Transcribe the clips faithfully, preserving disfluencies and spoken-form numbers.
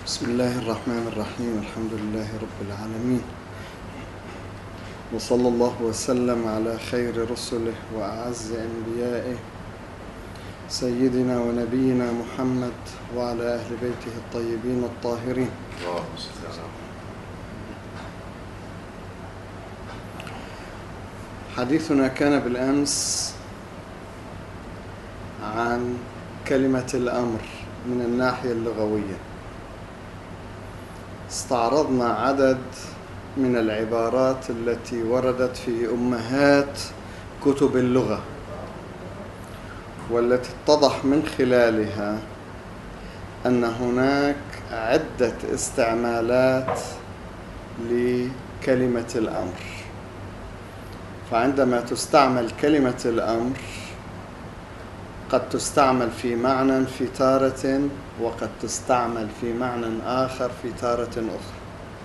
بسم الله الرحمن الرحيم. الحمد لله رب العالمين، وصلى الله وسلم على خير رسله وأعز أنبيائه سيدنا ونبينا محمد وعلى أهل بيته الطيبين الطاهرين. حديثنا كان بالأمس عن كلمة الأمر من الناحية اللغوية. استعرضنا عدد من العبارات التي وردت في أمهات كتب اللغة، والتي اتضح من خلالها أن هناك عدة استعمالات لكلمة الأمر. فعندما تستعمل كلمة الأمر قد تستعمل في معنى في تارة، وقد تستعمل في معنى آخر في تارة أخرى.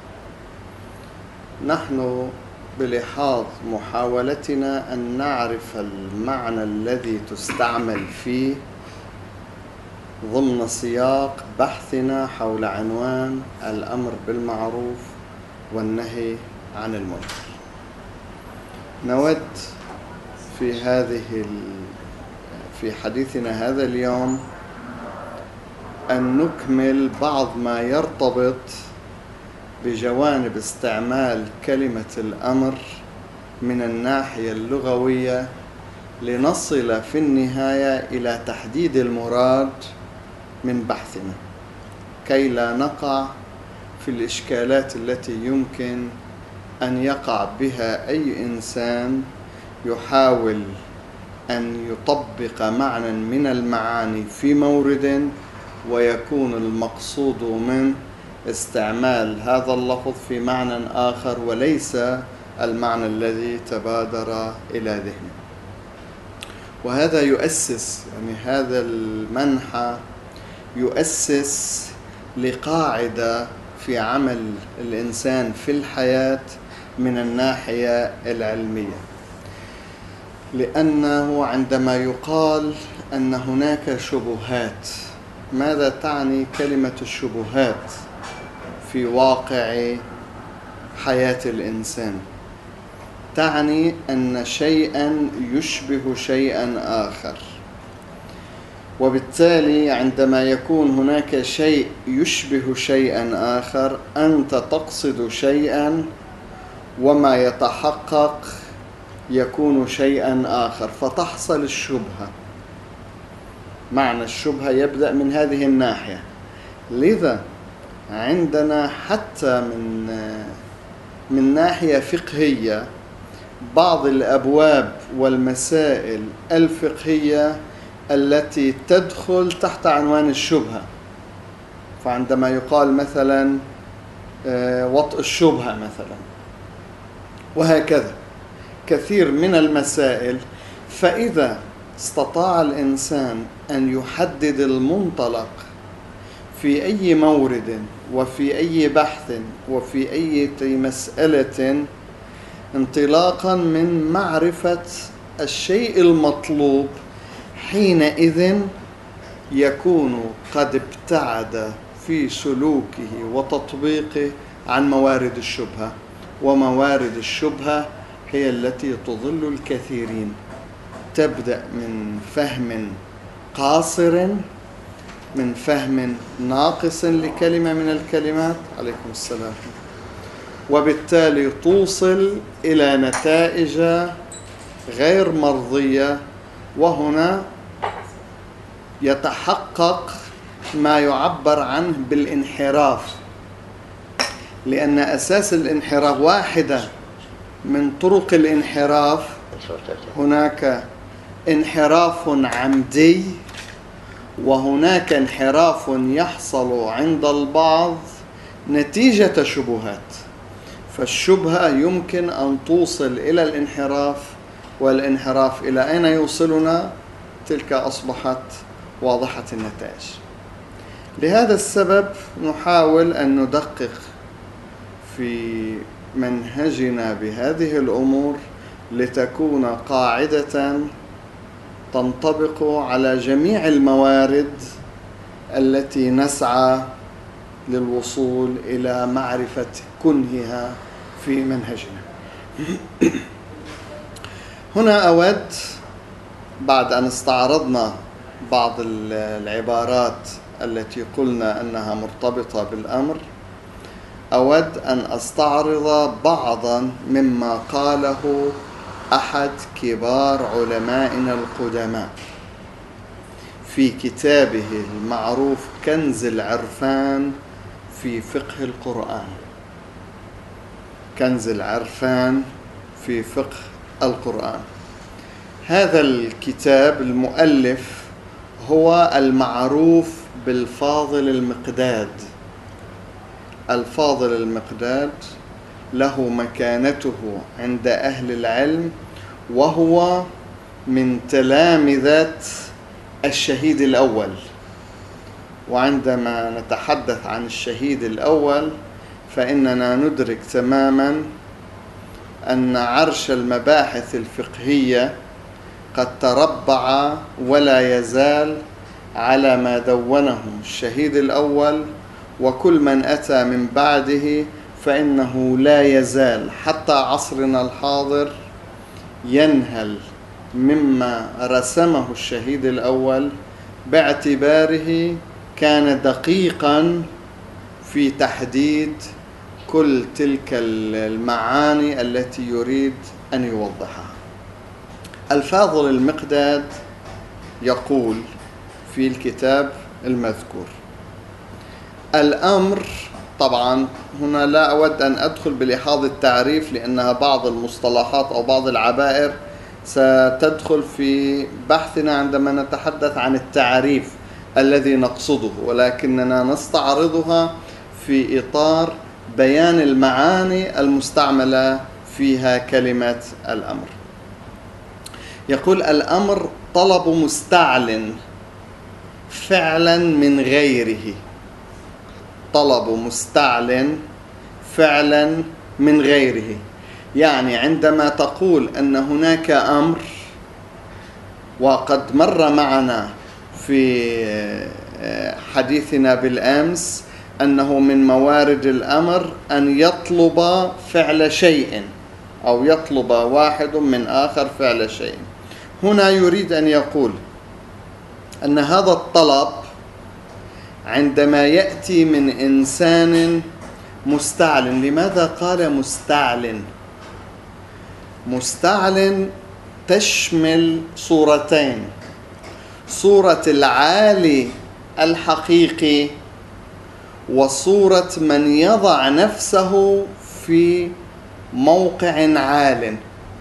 نحن بلحاظ محاولتنا أن نعرف المعنى الذي تستعمل فيه ضمن سياق بحثنا حول عنوان الأمر بالمعروف والنهي عن المنكر، نود في هذه في حديثنا هذا اليوم أن نكمل بعض ما يرتبط بجوانب استعمال كلمة الأمر من الناحية اللغوية، لنصل في النهاية إلى تحديد المراد من بحثنا، كي لا نقع في الإشكالات التي يمكن أن يقع بها أي إنسان يحاول أن يطبق معنى من المعاني في مورد، ويكون المقصود من استعمال هذا اللفظ في معنى آخر وليس المعنى الذي تبادر إلى ذهنه. وهذا يؤسس يعني هذا المنحى يؤسس لقاعدة في عمل الإنسان في الحياة من الناحية العلمية، لأنه عندما يقال أن هناك شبهات، ماذا تعني كلمة الشبهات في واقع حياة الإنسان؟ تعني أن شيئا يشبه شيئا آخر، وبالتالي عندما يكون هناك شيء يشبه شيئا آخر أنت تقصد شيئا، وما يتحقق يكون شيئا آخر، فتحصل الشبهة. معنى الشبهة يبدأ من هذه الناحية. لذا عندنا حتى من من ناحية فقهية بعض الأبواب والمسائل الفقهية التي تدخل تحت عنوان الشبهة. فعندما يقال مثلا وطء الشبهة مثلا، وهكذا كثير من المسائل. فإذا استطاع الإنسان أن يحدد المنطلق في أي مورد وفي أي بحث وفي أي مسألة انطلاقا من معرفة الشيء المطلوب، حينئذ يكون قد ابتعد في سلوكه وتطبيقه عن موارد الشبهة. وموارد الشبهة هي التي تضل الكثيرين، تبدأ من فهم قاصر، من فهم ناقص لكلمة من الكلمات، عليكم السلام، وبالتالي توصل إلى نتائج غير مرضية. وهنا يتحقق ما يعبر عنه بالانحراف، لأن أساس الانحراف واحدة من طرق الانحراف. هناك انحراف عمدي، وهناك انحراف يحصل عند البعض نتيجة شبهات. فالشبهة يمكن أن توصل إلى الانحراف، والانحراف إلى أين يوصلنا؟ تلك أصبحت واضحة النتائج. لهذا السبب نحاول أن ندقق في منهجنا بهذه الأمور لتكون قاعدة تنطبق على جميع الموارد التي نسعى للوصول إلى معرفة كنهها في منهجنا. هنا أود بعد أن استعرضنا بعض العبارات التي قلنا أنها مرتبطة بالأمر، أود أن أستعرض بعضا مما قاله أحد كبار علمائنا القدماء في كتابه المعروف كنز العرفان في فقه القرآن. كنز العرفان في فقه القرآن. هذا الكتاب المؤلف هو المعروف بالفاضل المقداد. الفاضل المقداد له مكانته عند أهل العلم، وهو من تلامذة الشهيد الأول. وعندما نتحدث عن الشهيد الأول فإننا ندرك تماما أن عرش المباحث الفقهية قد تربع ولا يزال على ما دونه الشهيد الأول، وكل من أتى من بعده فإنه لا يزال حتى عصرنا الحاضر ينهل مما رسمه الشهيد الأول، باعتباره كان دقيقا في تحديد كل تلك المعاني التي يريد أن يوضحها. الفاضل المقداد يقول في الكتاب المذكور: الأمر، طبعا هنا لا أود أن أدخل بلحاظ التعريف لأنها بعض المصطلحات أو بعض العبائر ستدخل في بحثنا عندما نتحدث عن التعريف الذي نقصده، ولكننا نستعرضها في إطار بيان المعاني المستعملة فيها كلمة الأمر. يقول: الأمر طلب مستعل فعلا من غيره. طلب مستعل فعلا من غيره، يعني عندما تقول أن هناك أمر، وقد مر معنا في حديثنا بالأمس أنه من موارد الأمر أن يطلب فعل شيء أو يطلب واحد من آخر فعل شيء. هنا يريد أن يقول أن هذا الطلب عندما يأتي من إنسان مستعل. لماذا قال مستعل؟ مستعل تشمل صورتين: صورة العالي الحقيقي وصورة من يضع نفسه في موقع عال.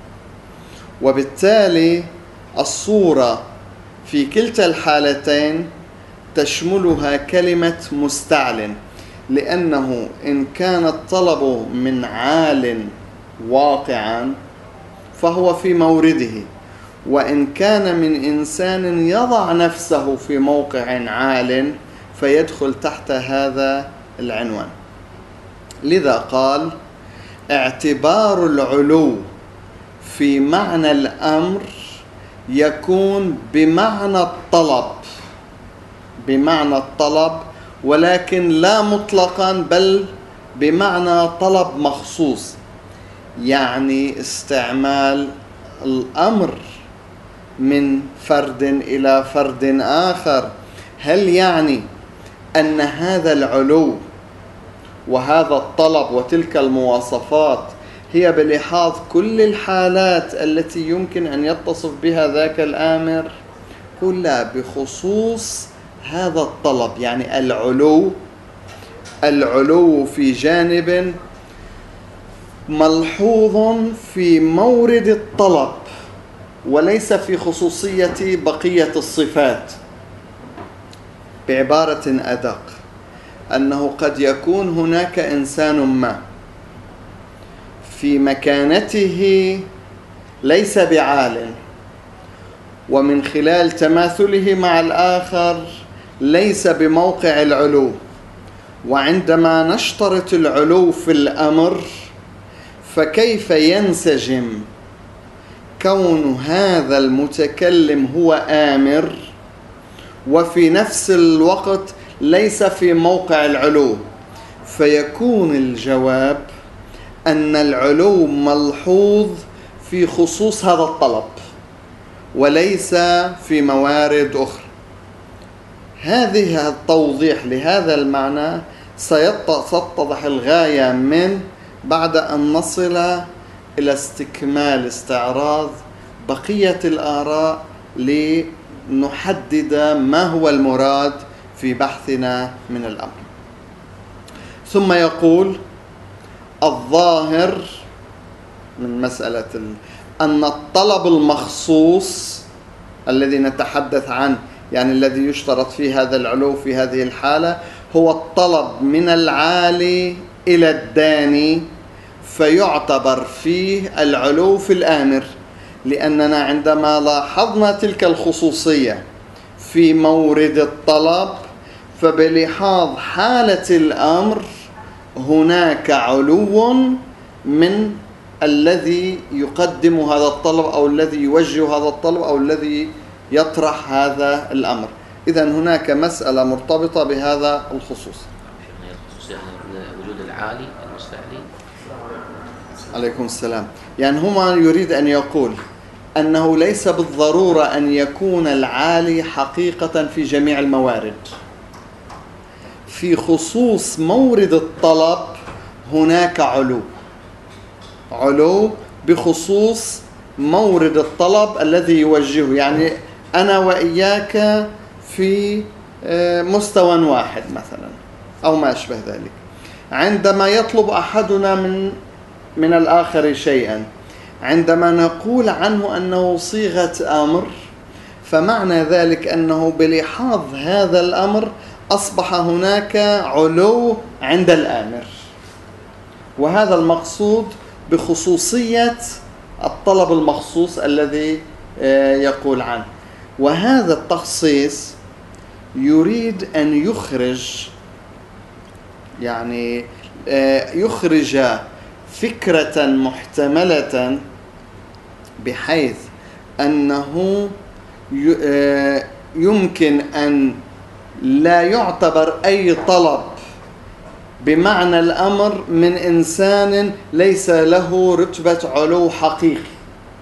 وبالتالي الصورة في كلتا الحالتين تشملها كلمة مستعل، لأنه إن كان الطلب من عال واقعا فهو في مورده، وإن كان من إنسان يضع نفسه في موقع عال فيدخل تحت هذا العنوان. لذا قال: اعتبار العلو في معنى الأمر يكون بمعنى الطلب، بمعنى الطلب، ولكن لا مطلقا، بل بمعنى طلب مخصوص، يعني استعمال الأمر من فرد إلى فرد آخر. هل يعني أن هذا العلو وهذا الطلب وتلك المواصفات هي بلحاظ كل الحالات التي يمكن أن يتصف بها ذاك الآمر؟ قل لا، بخصوص هذا الطلب، يعني العلو العلو في جانب ملحوظ في مورد الطلب وليس في خصوصية بقية الصفات. بعبارة أدق، أنه قد يكون هناك إنسان ما في مكانته ليس بعال، ومن خلال تماثله مع الآخر ليس بموقع العلو. وعندما نشترط العلو في الأمر فكيف ينسجم كون هذا المتكلم هو آمر وفي نفس الوقت ليس في موقع العلو؟ فيكون الجواب أن العلو ملحوظ في خصوص هذا الطلب وليس في موارد أخرى. هذه التوضيح لهذا المعنى سيتضح الغاية من بعد أن نصل إلى استكمال استعراض بقية الآراء لنحدد ما هو المراد في بحثنا من الأمر. ثم يقول: الظاهر من مسألة أن الطلب المخصوص الذي نتحدث عنه، يعني الذي يشترط فيه هذا العلو في هذه الحالة، هو الطلب من العالي إلى الداني، فيعتبر فيه العلو في الآمر، لأننا عندما لاحظنا تلك الخصوصية في مورد الطلب فبلحاظ حالة الأمر هناك علو من الذي يقدم هذا الطلب أو الذي يوجه هذا الطلب أو الذي يطرح هذا الأمر. إذن هناك مسألة مرتبطة بهذا الخصوص. الخصوص يعني وجود العالي المستعلي. عليكم السلام. يعني هما يريد أن يقول أنه ليس بالضرورة أن يكون العالي حقيقة في جميع الموارد. في خصوص مورد الطلب هناك علو علو بخصوص مورد الطلب الذي يوجهه. يعني أنا وإياك في مستوى واحد مثلا أو ما أشبه ذلك، عندما يطلب أحدنا من من الآخر شيئا، عندما نقول عنه أنه صيغة أمر، فمعنى ذلك أنه بلحاظ هذا الأمر أصبح هناك علو عند الآمر، وهذا المقصود بخصوصية الطلب المخصوص الذي يقول عنه. وهذا التخصيص يريد أن يخرج يعني يخرج فكرة محتملة بحيث أنه يمكن أن لا يعتبر أي طلب بمعنى الأمر من إنسان ليس له رتبة علو حقيقي،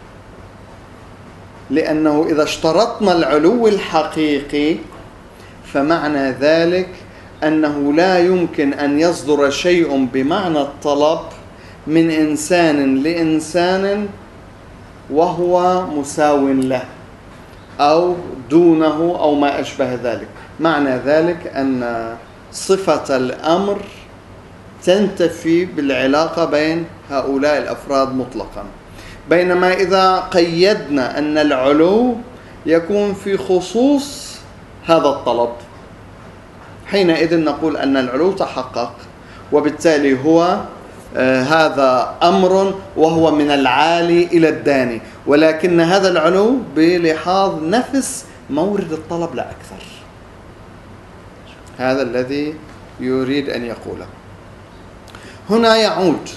لأنه إذا اشترطنا العلو الحقيقي فمعنى ذلك أنه لا يمكن أن يصدر شيء بمعنى الطلب من إنسان لإنسان وهو مساو له أو دونه أو ما أشبه ذلك. معنى ذلك أن صفة الأمر تنتفي بالعلاقة بين هؤلاء الأفراد مطلقا، بينما إذا قيدنا أن العلو يكون في خصوص هذا الطلب حينئذ نقول أن العلو تحقق، وبالتالي هو آه هذا أمر وهو من العالي إلى الداني، ولكن هذا العلو بلحاظ نفس مورد الطلب لا أكثر. هذا الذي يريد أن يقوله. هنا يعود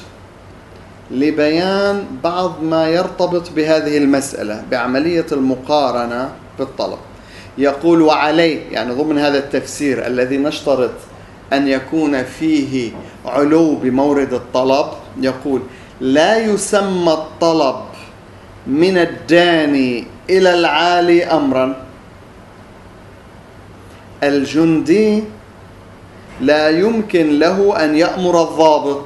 لبيان بعض ما يرتبط بهذه المسألة بعملية المقارنة بالطلب. يقول: وعليه، يعني ضمن هذا التفسير الذي نشترط أن يكون فيه علو بمورد الطلب، يقول: لا يسمى الطلب من الداني إلى العالي أمرا. الجندي لا يمكن له أن يأمر الضابط،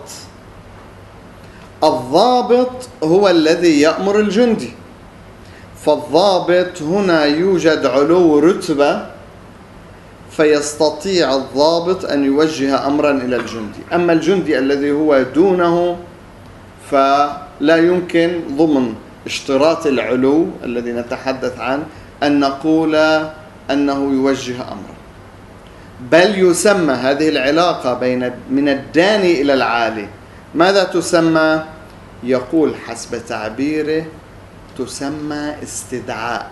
الضابط هو الذي يأمر الجندي، فالضابط هنا يوجد علو رتبة فيستطيع الضابط أن يوجه أمرا إلى الجندي. أما الجندي الذي هو دونه فلا يمكن ضمن اشتراط العلو الذي نتحدث عنه أن نقول أنه يوجه أمرا، بل يسمى هذه العلاقة بين من الداني إلى العالي ماذا تسمى؟ يقول حسب تعبيره تسمى استدعاء.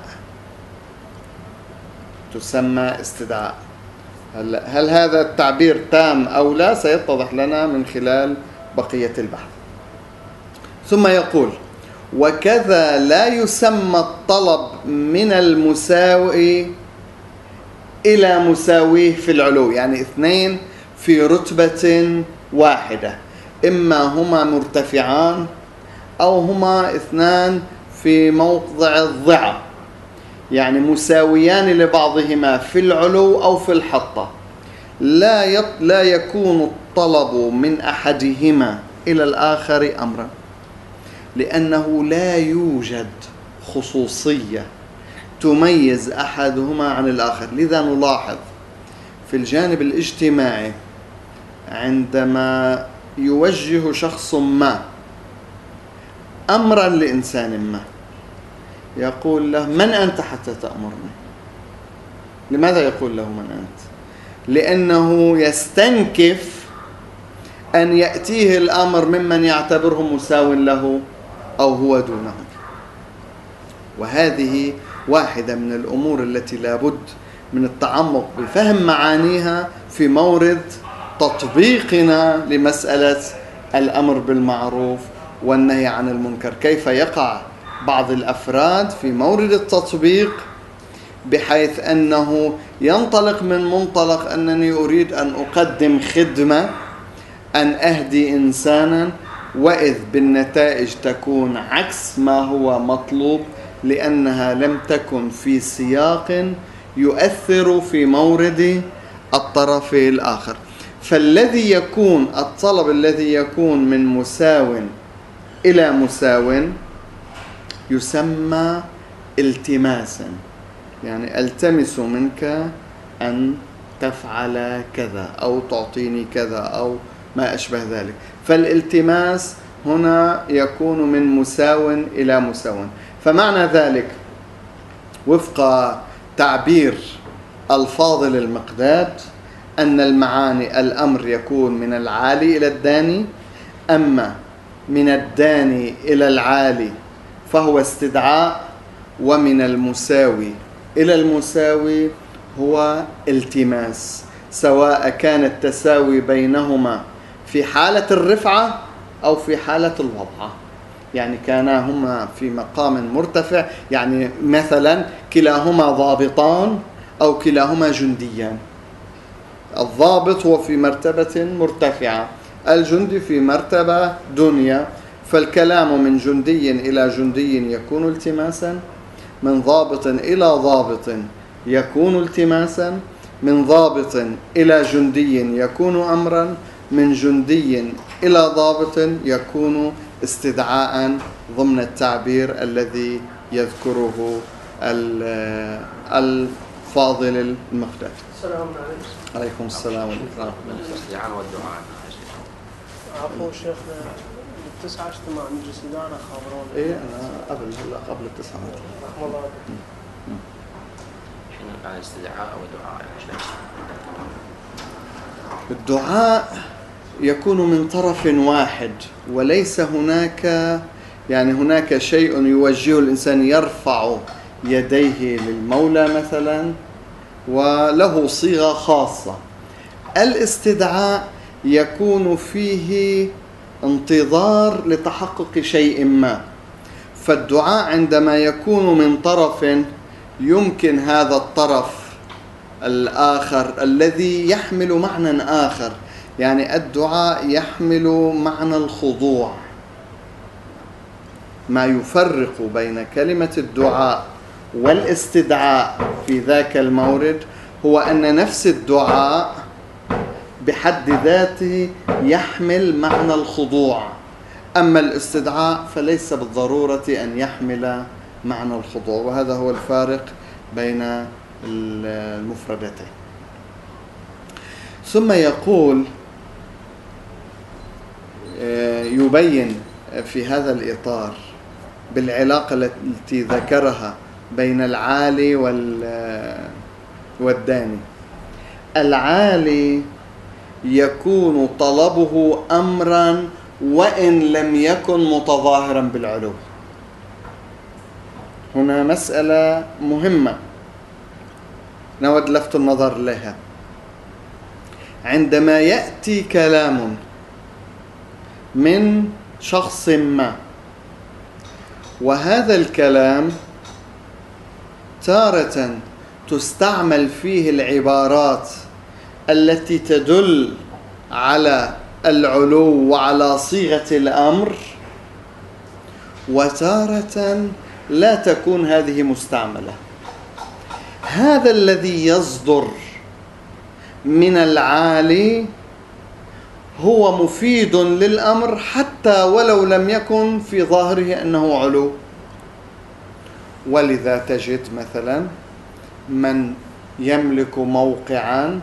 تسمى استدعاء. هل, هل هذا التعبير تام أو لا سيتضح لنا من خلال بقية البحث. ثم يقول: وكذا لا يسمى الطلب من المساوي إلى مساويه في العلو، يعني اثنين في رتبة واحدة، إما هما مرتفعان أو هما اثنان في موضع الضعف، يعني مساويان لبعضهما في العلو أو في الحطة. لا يط... لا يكون الطلب من أحدهما إلى الآخر أمرا، لأنه لا يوجد خصوصية تميز أحدهما عن الآخر. لذا نلاحظ في الجانب الاجتماعي عندما يوجه شخص ما أمرا لإنسان ما يقول له: من أنت حتى تأمرني؟ لماذا يقول له من أنت؟ لأنه يستنكف أن يأتيه الأمر ممن يعتبره مساو له أو هو دونه. وهذه واحدة من الأمور التي لابد من التعمق بفهم معانيها في مورد تطبيقنا لمسألة الأمر بالمعروف والنهي عن المنكر. كيف يقع بعض الأفراد في مورد التطبيق بحيث أنه ينطلق من منطلق أنني أريد أن أقدم خدمة، أن أهدي إنسانا، وإذ بالنتائج تكون عكس ما هو مطلوب، لأنها لم تكن في سياق يؤثر في مورد الطرف الآخر. فالذي يكون الطلب الذي يكون من مساو إلى مساو يسمى التماسا، يعني التمس منك أن تفعل كذا أو تعطيني كذا أو ما أشبه ذلك. فالالتماس هنا يكون من مساو إلى مساو. فمعنى ذلك وفق تعبير الفاضل المقداد أن المعاني الأمر يكون من العالي إلى الداني، أما من الداني إلى العالي فهو استدعاء، ومن المساوي إلى المساوي هو التماس، سواء كان التساوي بينهما في حالة الرفعة أو في حالة الوضع، يعني كانا هما في مقام مرتفع، يعني مثلا كلاهما ضابطان أو كلاهما جنديان. الضابط هو في مرتبة مرتفعة، الجندي في مرتبة دنيا. فالكلام من جندي إلى جندي يكون التماسا، من ضابط إلى ضابط يكون التماسا، من ضابط إلى جندي يكون أمرا، من جندي إلى ضابط يكون استدعاء ضمن التعبير الذي يذكره الفاضل المقداد. السلام عليكم. عليكم السلام والإكرام. الاستدعاء والدعاء. عفوا شيخ، التسعة اجتماع مجلس إدارة خبرون. إيه أنا قبل هلا قبل التسعة. رحم الله. شنو قال استدعاء ودعاء؟ الدعاء يكون من طرف واحد، وليس هناك يعني هناك شيء يوجهه الإنسان، يرفع يديه للمولى مثلا وله صيغة خاصة. الاستدعاء يكون فيه انتظار لتحقق شيء ما. فالدعاء عندما يكون من طرف يمكن هذا الطرف الآخر الذي يحمل معنى آخر، يعني الدعاء يحمل معنى الخضوع. ما يفرق بين كلمة الدعاء والاستدعاء في ذاك المورد هو أن نفس الدعاء بحد ذاته يحمل معنى الخضوع، أما الاستدعاء فليس بالضرورة أن يحمل معنى الخضوع. وهذا هو الفارق بين المفردتين. ثم يقول يبين في هذا الإطار بالعلاقة التي ذكرها بين العالي والداني. العالي يكون طلبه أمرا وإن لم يكن متظاهرا بالعلو. هنا مسألة مهمة نود لفت النظر لها. عندما يأتي كلام من شخص ما، وهذا الكلام تارة تستعمل فيه العبارات التي تدل على العلو وعلى صيغة الأمر، وتارة لا تكون هذه مستعملة. هذا الذي يصدر من العالي هو مفيد للأمر حتى ولو لم يكن في ظاهره أنه علو. ولذا تجد مثلا من يملك موقعا،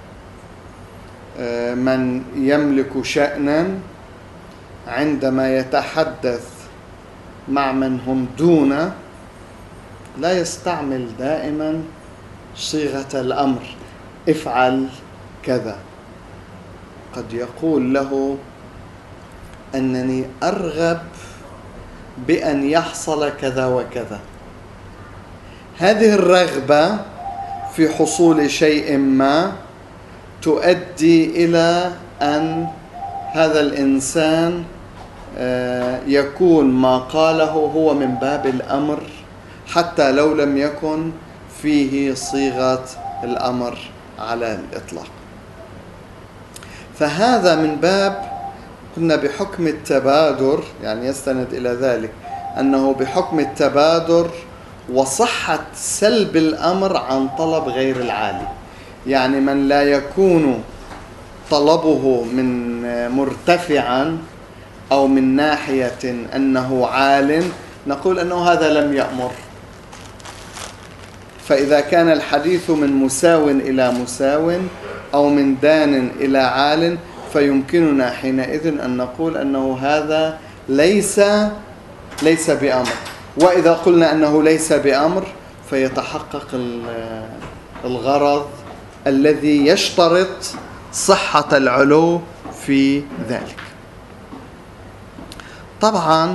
من يملك شأنا، عندما يتحدث مع من هم دونه لا يستعمل دائما صيغة الأمر افعل كذا، قد يقول له أنني أرغب بأن يحصل كذا وكذا. هذه الرغبة في حصول شيء ما تؤدي إلى أن هذا الإنسان يكون ما قاله هو من باب الأمر حتى لو لم يكن فيه صيغة الأمر على الإطلاق. فهذا من باب قلنا بحكم التبادر، يعني يستند إلى ذلك أنه بحكم التبادر وصحة سلب الأمر عن طلب غير العالي. يعني من لا يكون طلبه من مرتفعا أو من ناحية أنه عال نقول أنه هذا لم يأمر. فإذا كان الحديث من مساو إلى مساو أو من دان إلى عال فيمكننا حينئذ أن نقول أنه هذا ليس ليس بأمر. وإذا قلنا أنه ليس بأمر فيتحقق الغرض الذي يشترط صحة العلو في ذلك. طبعا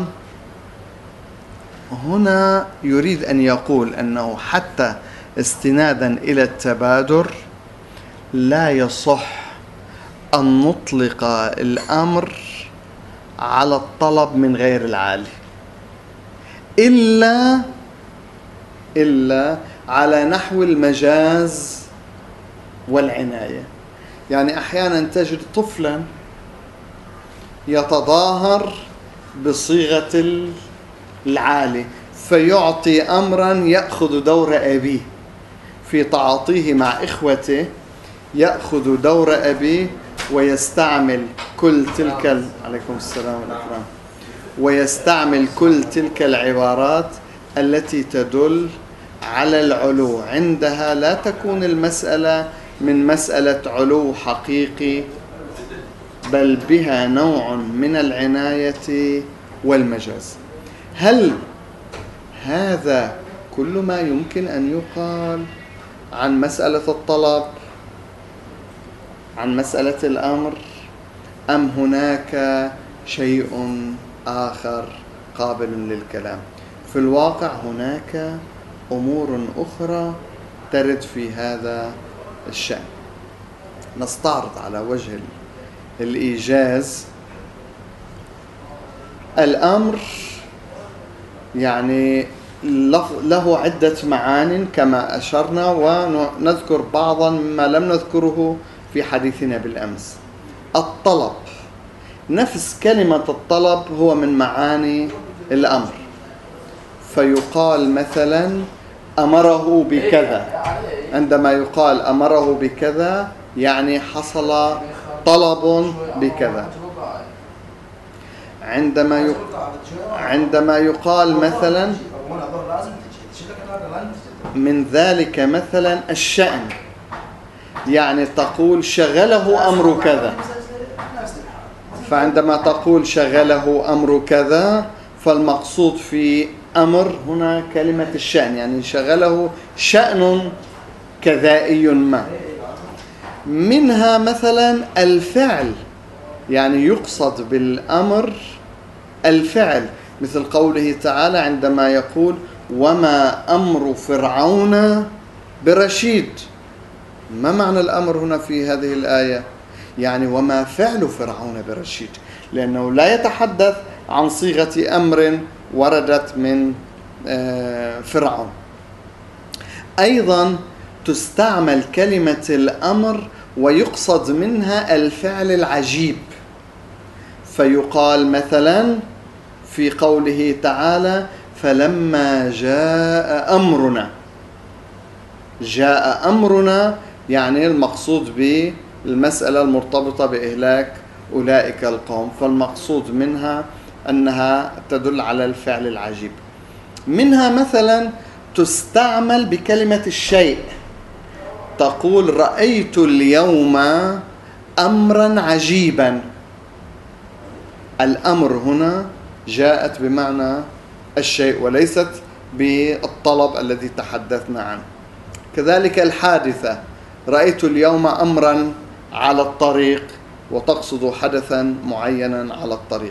هنا يريد أن يقول أنه حتى استنادا إلى التبادر لا يصح أن نطلق الأمر على الطلب من غير العالي إلا إلا على نحو المجاز والعناية. يعني أحيانا تجد طفلا يتظاهر بصيغة العالي فيعطي أمرا يأخذ دور أبيه في تعاطيه مع إخوته، يأخذ دور أبيه ويستعمل كل تلك ال... عليكم السلام والإكرام ويستعمل كل تلك العبارات التي تدل على العلو. عندها لا تكون المسألة من مسألة علو حقيقي، بل بها نوع من العناية والمجاز. هل هذا كل ما يمكن أن يقال عن مسألة الطلب، عن مسألة الأمر، أم هناك شيء آخر قابل للكلام؟ في الواقع هناك أمور أخرى ترد في هذا الشأن. نستعرض على وجه الإيجاز. الأمر يعني له عدة معان كما أشرنا، ونذكر بعضا مما لم نذكره في حديثنا بالأمس. الطلب، نفس كلمة الطلب هو من معاني الأمر، فيقال مثلا أمره بكذا. عندما يقال أمره بكذا يعني حصل طلب بكذا. عندما يق... عندما يقال مثلا من ذلك مثلا الشأن، يعني تقول شغله أمر كذا. فعندما تقول شغله أمر كذا فالمقصود في أمر هنا كلمة الشأن، يعني شغله شأن كذائي ما. منها مثلا الفعل، يعني يقصد بالأمر الفعل، مثل قوله تعالى عندما يقول وما أمر فرعون برشيد. ما معنى الأمر هنا في هذه الآية؟ يعني وما فعل فرعون برشيد، لأنه لا يتحدث عن صيغة أمر وردت من فرعون. أيضا تستعمل كلمة الأمر ويقصد منها الفعل العجيب، فيقال مثلا في قوله تعالى فلما جاء أمرنا، جاء أمرنا يعني المقصود بالمسألة المرتبطة بإهلاك أولئك القوم، فالمقصود منها أنها تدل على الفعل العجيب. منها مثلا تستعمل بكلمة الشيء، تقول رأيت اليوم أمرا عجيبا. الأمر هنا جاءت بمعنى الشيء وليست بالطلب الذي تحدثنا عنه. كذلك الحادثة، رأيت اليوم أمرا على الطريق، وتقصد حدثا معينا على الطريق.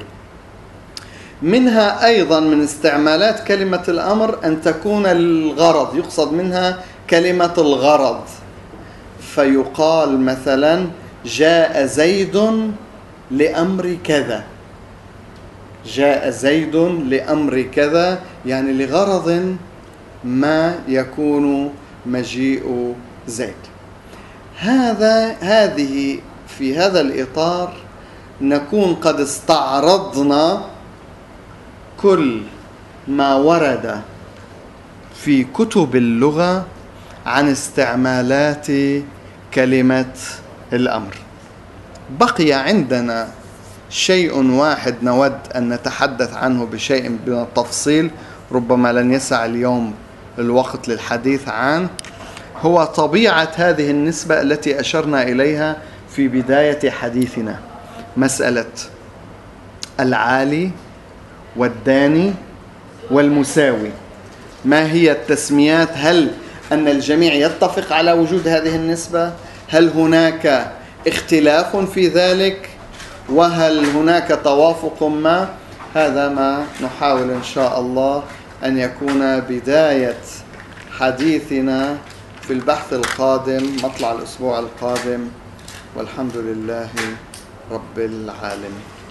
منها أيضا من استعمالات كلمة الأمر أن تكون الغرض، يقصد منها كلمة الغرض، فيقال مثلا جاء زيد لأمر كذا، جاء زيد لأمر كذا يعني لغرض ما يكون مجيء زيد. هذا هذه في هذا الإطار نكون قد استعرضنا كل ما ورد في كتب اللغة عن استعمالات كلمة الأمر. بقي عندنا شيء واحد نود أن نتحدث عنه بشيء من التفصيل، ربما لن يسع اليوم الوقت للحديث عنه، هو طبيعة هذه النسبة التي أشرنا إليها في بداية حديثنا، مسألة العالي والداني والمساوي. ما هي التسميات؟ هل أن الجميع يتفق على وجود هذه النسبة؟ هل هناك اختلاف في ذلك؟ وهل هناك توافق ما؟ هذا ما نحاول إن شاء الله أن يكون بداية حديثنا في البحث القادم، مطلع الأسبوع القادم، والحمد لله رب العالمين.